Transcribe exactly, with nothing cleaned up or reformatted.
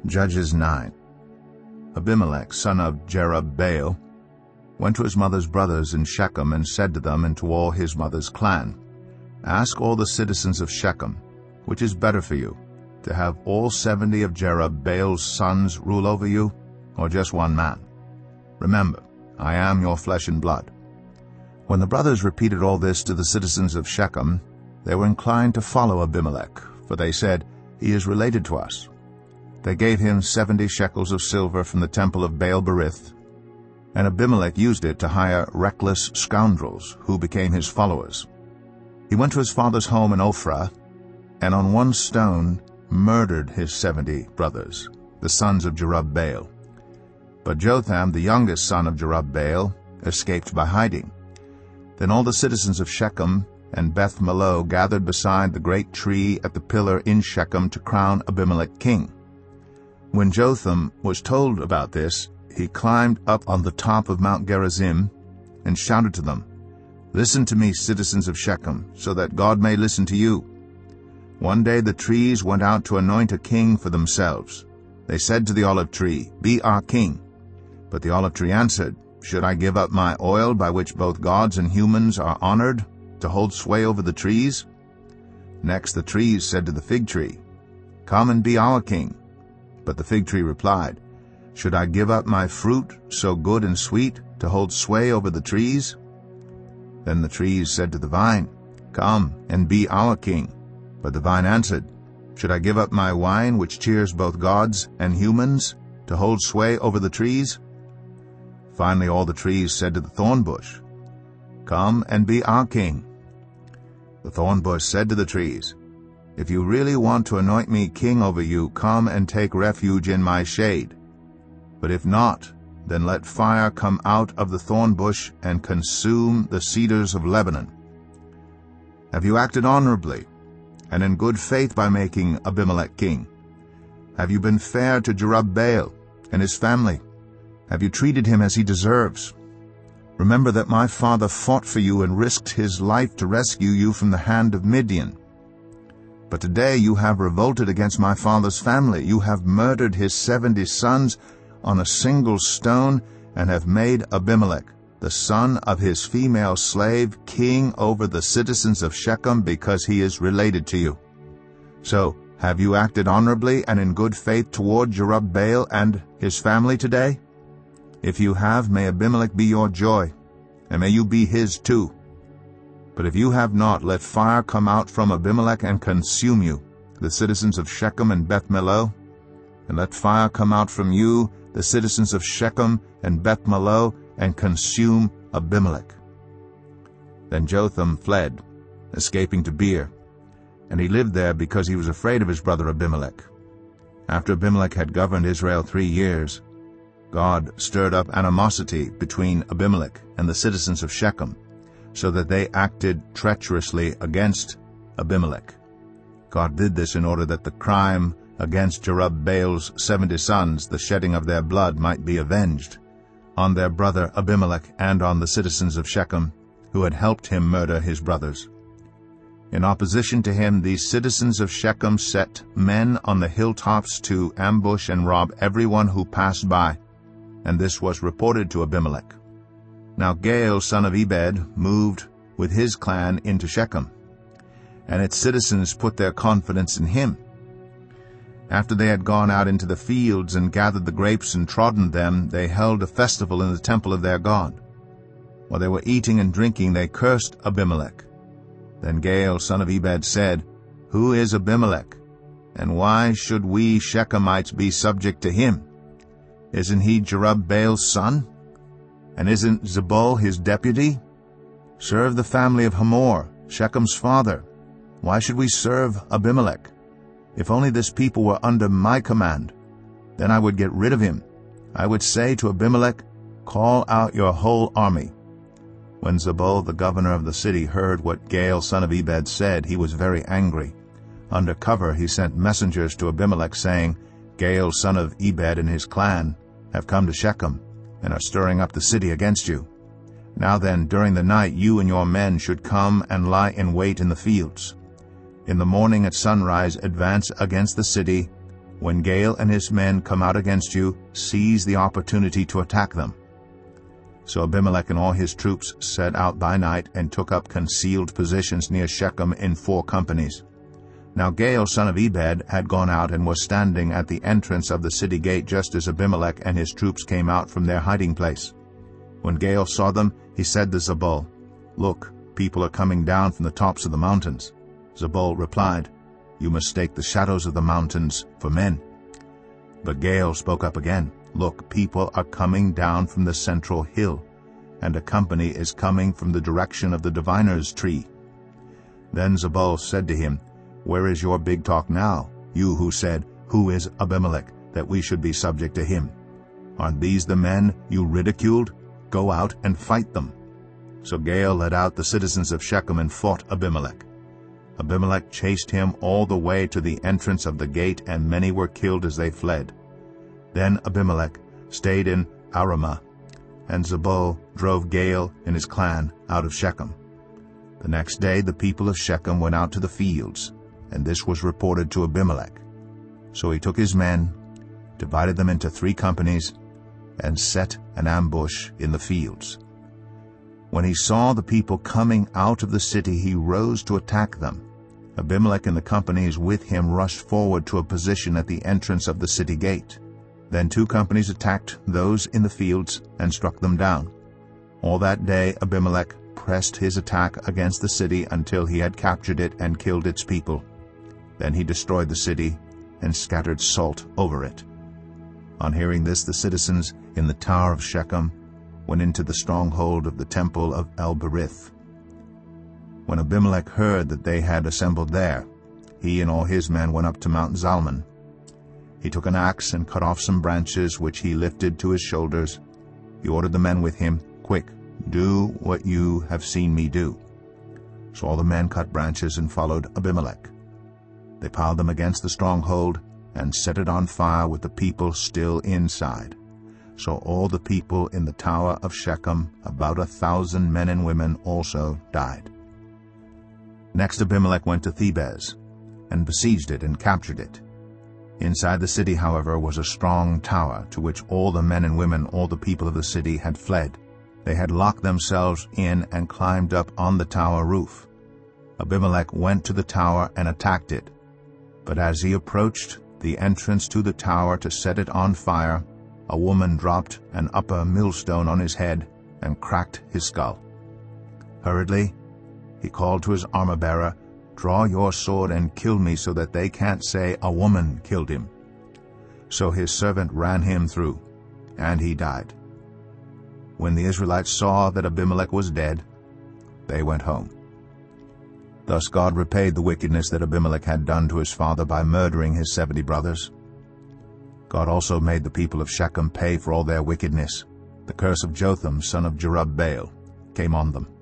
Judges nine. Abimelech, son of Jerubbaal, went to his mother's brothers in Shechem and said to them and to all his mother's clan, Ask all the citizens of Shechem, which is better for you, to have all seventy of Jerubbaal's sons rule over you, or just one man? Remember, I am your flesh and blood. When the brothers repeated all this to the citizens of Shechem, they were inclined to follow Abimelech, for they said, He is related to us. They gave him seventy shekels of silver from the temple of Baal-berith, and Abimelech used it to hire reckless scoundrels who became his followers. He went to his father's home in Ophrah, and on one stone murdered his seventy brothers, the sons of Jerubbaal. But Jotham, the youngest son of Jerubbaal, escaped by hiding. Then all the citizens of Shechem and Beth Millo gathered beside the great tree at the pillar in Shechem to crown Abimelech king. When Jotham was told about this, he climbed up on the top of Mount Gerizim and shouted to them, Listen to me, citizens of Shechem, so that God may listen to you. One day the trees went out to anoint a king for themselves. They said to the olive tree, Be our king. But the olive tree answered, Should I give up my oil by which both gods and humans are honored, to hold sway over the trees? Next the trees said to the fig tree, Come and be our king. But the fig tree replied, Should I give up my fruit, so good and sweet, to hold sway over the trees? Then the trees said to the vine, Come and be our king. But the vine answered, Should I give up my wine, which cheers both gods and humans, to hold sway over the trees? Finally all the trees said to the thorn bush, Come and be our king. The thorn bush said to the trees, If you really want to anoint me king over you, come and take refuge in my shade. But if not, then let fire come out of the thorn bush and consume the cedars of Lebanon. Have you acted honorably and in good faith by making Abimelech king? Have you been fair to Jerubbaal and his family? Have you treated him as he deserves? Remember that my father fought for you and risked his life to rescue you from the hand of Midian. But today you have revolted against my father's family. You have murdered his seventy sons on a single stone, and have made Abimelech, the son of his female slave, king over the citizens of Shechem, because he is related to you. So, have you acted honorably and in good faith toward Jerubbaal and his family today? If you have, may Abimelech be your joy, and may you be his too. But if you have not, let fire come out from Abimelech and consume you, the citizens of Shechem and Beth Millo, and let fire come out from you, the citizens of Shechem and Beth Millo, and consume Abimelech. Then Jotham fled, escaping to Beer, and he lived there because he was afraid of his brother Abimelech. After Abimelech had governed Israel three years, God stirred up animosity between Abimelech and the citizens of Shechem, so that they acted treacherously against Abimelech. God did this in order that the crime against Jerubbaal's seventy sons, the shedding of their blood, might be avenged on their brother Abimelech and on the citizens of Shechem, who had helped him murder his brothers. In opposition to him, these citizens of Shechem set men on the hilltops to ambush and rob everyone who passed by, and this was reported to Abimelech. Now Gaal, son of Ebed, moved with his clan into Shechem, and its citizens put their confidence in him. After they had gone out into the fields and gathered the grapes and trodden them, they held a festival in the temple of their God. While they were eating and drinking, they cursed Abimelech. Then Gaal, son of Ebed, said, Who is Abimelech, and why should we Shechemites be subject to him? Isn't he Jerubbaal's son? And isn't Zebul his deputy? Serve the family of Hamor, Shechem's father. Why should we serve Abimelech? If only this people were under my command, then I would get rid of him. I would say to Abimelech, Call out your whole army. When Zebul, the governor of the city, heard what Gaal, son of Ebed, said, he was very angry. Under cover he sent messengers to Abimelech, saying, Gaal, son of Ebed, and his clan have come to Shechem, and are stirring up the city against you. Now then, during the night you and your men should come and lie in wait in the fields. In the morning at sunrise advance against the city, When Gaal and his men come out against you, seize the opportunity to attack them." So Abimelech and all his troops set out by night and took up concealed positions near Shechem in four companies. Now Gaal son of Ebed had gone out and was standing at the entrance of the city gate just as Abimelech and his troops came out from their hiding place. When Gaal saw them, he said to Zebul, "Look, people are coming down from the tops of the mountains." Zebul replied, "You mistake the shadows of the mountains for men." But Gaal spoke up again, "Look, people are coming down from the central hill, and a company is coming from the direction of the diviner's tree." Then Zebul said to him, "Where is your big talk now, you who said, 'Who is Abimelech, that we should be subject to him?' Aren't these the men you ridiculed? Go out and fight them." So Gaal led out the citizens of Shechem and fought Abimelech. Abimelech chased him all the way to the entrance of the gate, and many were killed as they fled. Then Abimelech stayed in Aramah, and Zebul drove Gaal and his clan out of Shechem. The next day the people of Shechem went out to the fields, and this was reported to Abimelech. So he took his men, divided them into three companies, and set an ambush in the fields. When he saw the people coming out of the city, he rose to attack them. Abimelech and the companies with him rushed forward to a position at the entrance of the city gate. Then two companies attacked those in the fields and struck them down. All that day Abimelech pressed his attack against the city until he had captured it and killed its people. Then he destroyed the city and scattered salt over it. On hearing this, the citizens in the tower of Shechem went into the stronghold of the temple of El-Berith. When Abimelech heard that they had assembled there, he and all his men went up to Mount Zalmon. He took an axe and cut off some branches, which he lifted to his shoulders. He ordered the men with him, "Quick, do what you have seen me do." So all the men cut branches and followed Abimelech. They piled them against the stronghold and set it on fire with the people still inside. So all the people in the tower of Shechem, about a thousand men and women, also died. Next Abimelech went to Thebez and besieged it and captured it. Inside the city, however, was a strong tower, to which all the men and women, all the people of the city, had fled. They had locked themselves in and climbed up on the tower roof. Abimelech went to the tower and attacked it. But as he approached the entrance to the tower to set it on fire, a woman dropped an upper millstone on his head and cracked his skull. Hurriedly, he called to his armor-bearer, "Draw your sword and kill me, so that they can't say a woman killed him." So his servant ran him through, and he died. When the Israelites saw that Abimelech was dead, they went home. Thus God repaid the wickedness that Abimelech had done to his father by murdering his seventy brothers. God also made the people of Shechem pay for all their wickedness. The curse of Jotham, son of Jerubbaal, came on them.